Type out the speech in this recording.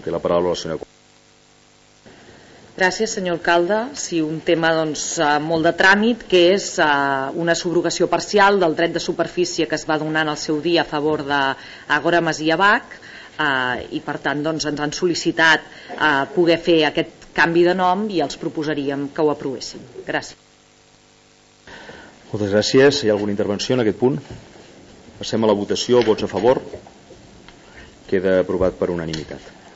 Té la paraula la senyora. Gràcies, senyor alcalde. Sí, un tema molt de tràmit, que és una subrogació parcial del dret de superfície que es va donar en el seu dia a favor d'Àgora Masia Bach, i per tant ens han sol·licitat poder fer aquest canvi de nom i els proposaríem que ho aprovéssim. Gràcies. Moltes gràcies. Hi ha alguna intervenció en aquest punt? Passem a la votació. Vots a favor? Queda aprovat per unanimitat.